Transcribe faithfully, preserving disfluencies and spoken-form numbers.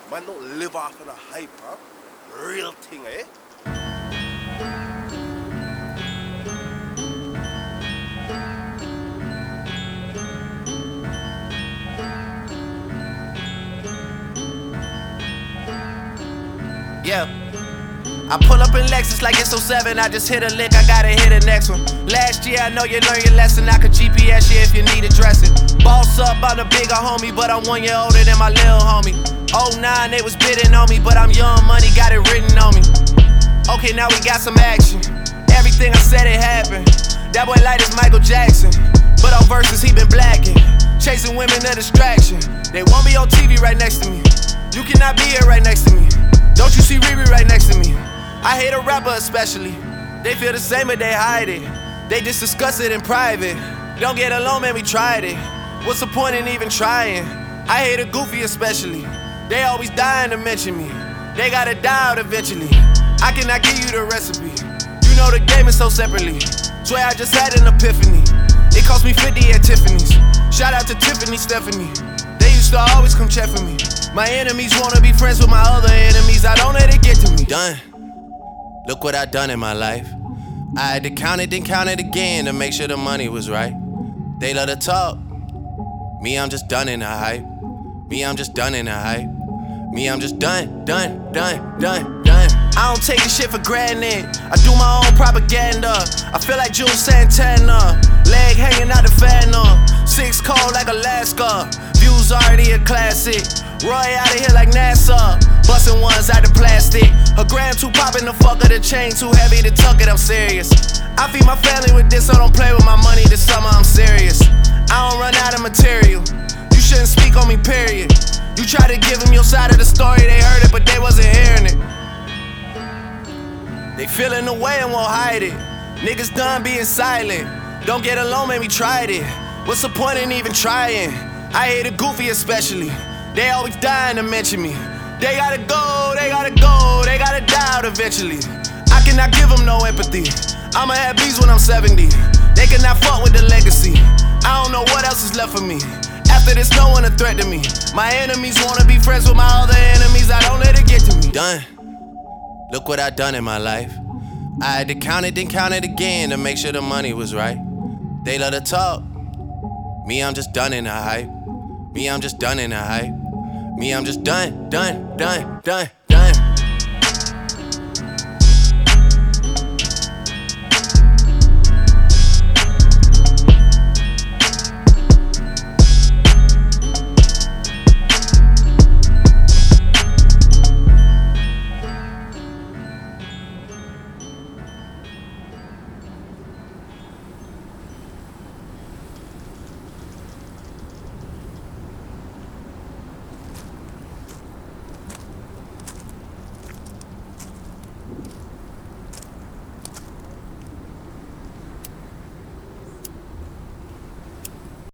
Man don't live off of the hype, huh? Real thing, eh? Yeah. I pull up in Lexus like it's oh seven, I just hit a lick, I gotta hit the next one. Last year I know you learned your lesson, I could G P S you if you need addressing. Boss up, I'm the bigger homie, but I'm one year older than my little homie. oh nine, they was bidding on me, but I'm young money, got it written on me. Okay, now we got some action. Everything I said, it happened. That boy light is Michael Jackson, but on verses he been blacking. Chasing women a distraction. They won't be on T V right next to me. You cannot be here right next to me. Don't you see Riri right next to me? I hate a rapper especially. They feel the same but they hide it. They just discuss it in private. Don't get along, man, we tried it. What's the point in even trying? I hate a goofy especially. They always dying to mention me. They gotta die out eventually. I cannot give you the recipe. You know the game is so separately. Swear I just had an epiphany. It cost me fifty at Tiffany's. Shout out to Tiffany Stephanie. They used to always come check for me. My enemies wanna be friends with my other enemies. I don't let it get to me. Done. Look what I done in my life. I had to count it, then count it again to make sure the money was right. They love to talk. Me, I'm just done in the hype. Me, I'm just done in the hype. Me, I'm just done, done, done, done, done. I don't take this shit for granted. I do my own propaganda. I feel like Jules Santana. Leg hanging out the fan up. Six cold like Alaska. Views already a classic. Roy out of here like NASA. Bustin' ones out the plastic. Her gram too poppin' the fuck of the chain too heavy to tuck it, I'm serious. I feed my family with this, so don't play with my money this summer, I'm serious. I don't run out of material. You shouldn't speak on me, period. You try to give them your side of the story, they heard it, but they wasn't hearing it. They feeling the way and won't hide it. Niggas done being silent. Don't get alone, man, we tried it. What's the point in even trying? I hate a goofy especially. They always dying to mention me. They gotta go, they gotta go, they gotta die out eventually. I cannot give them no empathy. I'ma have bees when I'm seventy. They cannot fuck with the legacy. I don't know what else is left for me. After this, no one a threat to me. My enemies wanna be friends with my other enemies. I don't let it get to me. Done. Look what I done in my life. I had to count it, then count it again to make sure the money was right. They love to talk. Me, I'm just done in the hype. Me, I'm just done in the hype. Me, I'm just done, done, done, done.